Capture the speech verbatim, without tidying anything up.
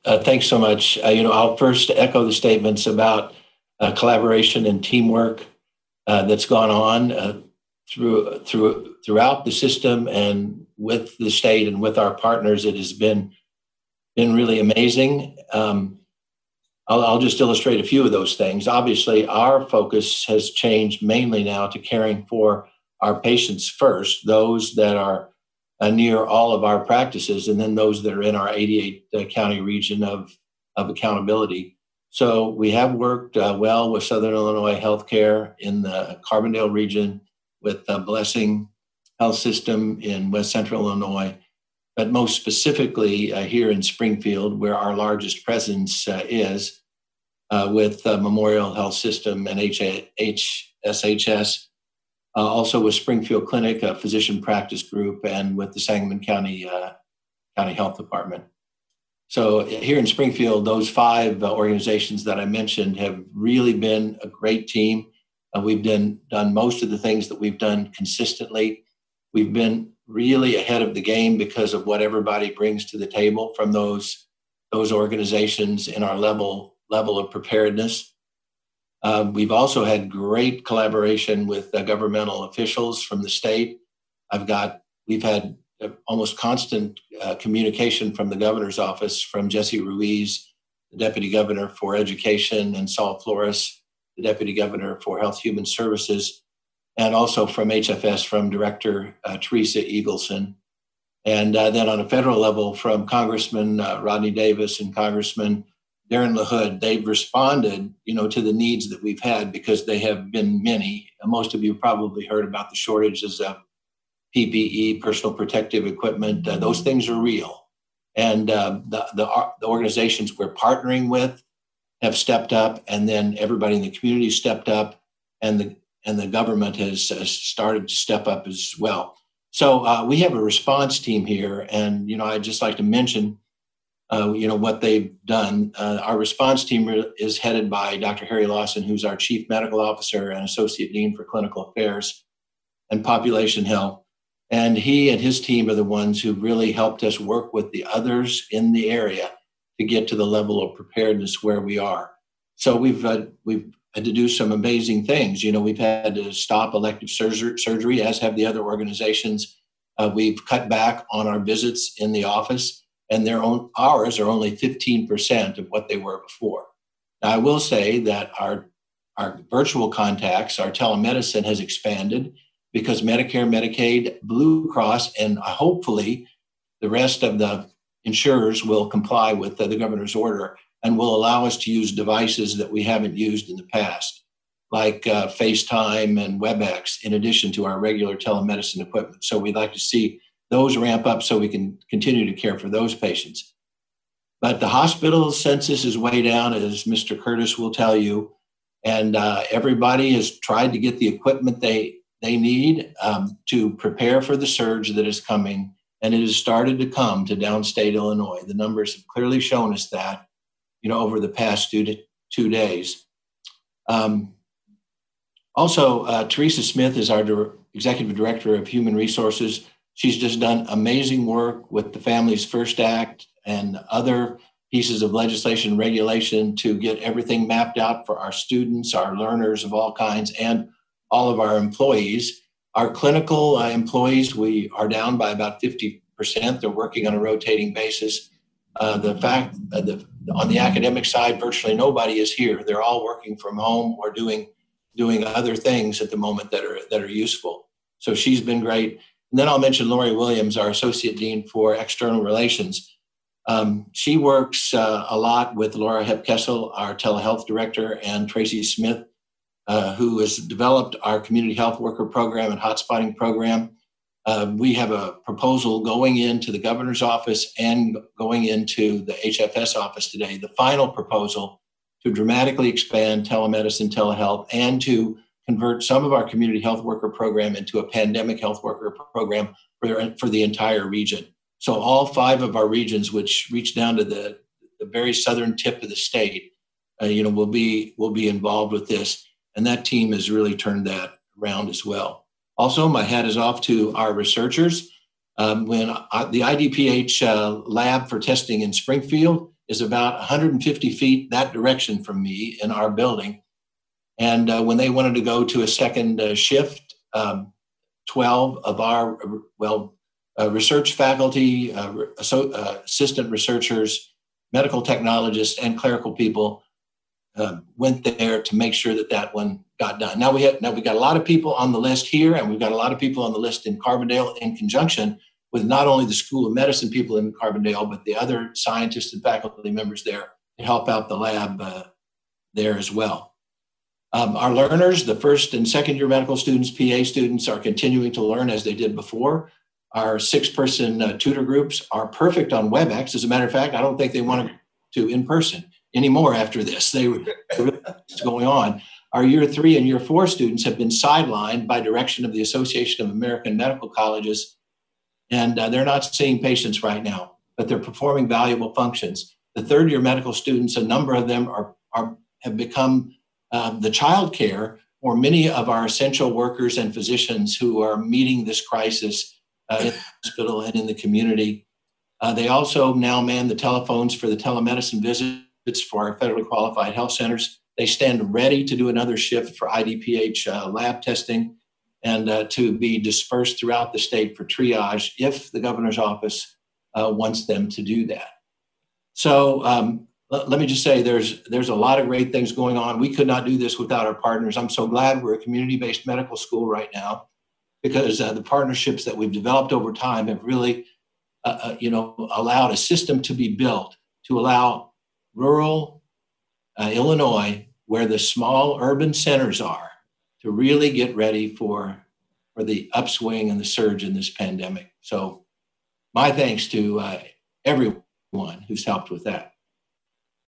Uh, thanks so much. Uh, you know, I'll first echo the statements about uh, collaboration and teamwork uh, that's gone on uh, through through throughout the system and with the state and with our partners. It has been been really amazing. Um, I'll, I'll just illustrate a few of those things. Obviously, our focus has changed mainly now to caring for our patients first, those that are uh, near all of our practices, and then those that are in our eighty-eight uh, county region of, of accountability. So we have worked uh, well with Southern Illinois Healthcare in the Carbondale region, with uh, Blessing Health System in West Central Illinois, but most specifically uh, here in Springfield, where our largest presence uh, is, uh, with uh, Memorial Health System and H S H S, uh, also with Springfield Clinic, a physician practice group, and with the Sangamon County uh, County Health Department. So here in Springfield, those five uh, organizations that I mentioned have really been a great team. Uh, we've done, done most of the things that we've done consistently. We've been really ahead of the game because of what everybody brings to the table from those, those organizations in our level, level of preparedness. Um, we've also had great collaboration with uh, governmental officials from the state. I've got, we've had uh, almost constant uh, communication from the governor's office, from Jesse Ruiz, the deputy governor for education, and Saul Flores, the deputy governor for health human services, and also from H F S, from Director uh, Teresa Eagleson. And uh, then on a federal level, from Congressman uh, Rodney Davis and Congressman Darren LaHood. They've responded, you know, to the needs that we've had, because they have been many. Most of you probably heard about the shortages of P P E, personal protective equipment. Uh, those things are real. And uh, the, the, the organizations we're partnering with have stepped up, and then everybody in the community stepped up, and the and the government has, has started to step up as well. So uh, we have a response team here, and you know, I'd just like to mention, uh, you know, what they've done. Uh, our response team is headed by Doctor Harry Lawson, who's our Chief Medical Officer and Associate Dean for Clinical Affairs and Population Health. And he and his team are the ones who really helped us work with the others in the area to get to the level of preparedness where we are. So we've uh, we've had to do some amazing things. You know, we've had to stop elective surgery, surgery as have the other organizations. Uh, we've cut back on our visits in the office, and their own ours are only fifteen percent of what they were before. Now, I will say that our our virtual contacts, our telemedicine has expanded, because Medicare, Medicaid, Blue Cross, and hopefully the rest of the insurers will comply with the, the governor's order and will allow us to use devices that we haven't used in the past, like uh, FaceTime and WebEx, in addition to our regular telemedicine equipment. So we'd like to see those ramp up so we can continue to care for those patients. But the hospital census is way down, as Mister Curtis will tell you, and uh, everybody has tried to get the equipment they they need um, to prepare for the surge that is coming, and it has started to come to downstate Illinois. The numbers have clearly shown us that, you know, over the past two, to, two days. Um, also, uh, Teresa Smith is our Dir- Executive Director of Human Resources. She's just done amazing work with the Families First Act and other pieces of legislation and regulation to get everything mapped out for our students, our learners of all kinds, and all of our employees. Our clinical uh, employees, we are down by about fifty percent. They're working on a rotating basis. Uh, the fact uh, the, on the academic side, virtually nobody is here. They're all working from home or doing doing other things at the moment that are that are useful. So she's been great. And then I'll mention Lori Williams, our Associate Dean for External Relations. Um, she works uh, a lot with Laura Hep-Kessel, our Telehealth Director, and Tracy Smith, Uh, who has developed our community health worker program and hotspotting program. Uh, we have a proposal going into the governor's office and going into the H F S office today, the final proposal to dramatically expand telemedicine, telehealth, and to convert some of our community health worker program into a pandemic health worker program for, for the entire region. So all five of our regions, which reach down to the, the very southern tip of the state, uh, you know, will be will be involved with this. And that team has really turned that around as well. Also, my hat is off to our researchers. Um, when I, the I D P H uh, lab for testing in Springfield is about one hundred fifty feet that direction from me in our building. And uh, when they wanted to go to a second uh, shift, um, twelve of our, well, uh, research faculty, uh, so, uh, assistant researchers, medical technologists, and clerical people uh, went there to make sure that that one got done. Now we have now we got a lot of people on the list here, and we've got a lot of people on the list in Carbondale in conjunction with not only the School of Medicine people in Carbondale, but the other scientists and faculty members there to help out the lab uh, there as well. Um, our learners, the first and second year medical students, P A students, are continuing to learn as they did before. Our six-person uh, tutor groups are perfect on WebEx. As a matter of fact, I don't think they want to in person anymore after this. They were what's going on. Our year three and year four students have been sidelined by direction of the Association of American Medical Colleges, and uh, they're not seeing patients right now, but they're performing valuable functions. The third year medical students, a number of them are, are have become uh, the child care for many of our essential workers and physicians who are meeting this crisis uh, in the hospital and in the community. Uh, they also now man the telephones for the telemedicine visits for our federally qualified health centers. They stand ready to do another shift for I D P H uh, lab testing and uh, to be dispersed throughout the state for triage if the governor's office uh, wants them to do that. So um, l- let me just say there's, there's a lot of great things going on. We could not do this without our partners. I'm so glad we're a community-based medical school right now because uh, the partnerships that we've developed over time have really uh, uh, you know, allowed a system to be built to allow rural uh, Illinois, where the small urban centers are, to really get ready for, for the upswing and the surge in this pandemic. So my thanks to uh, everyone who's helped with that.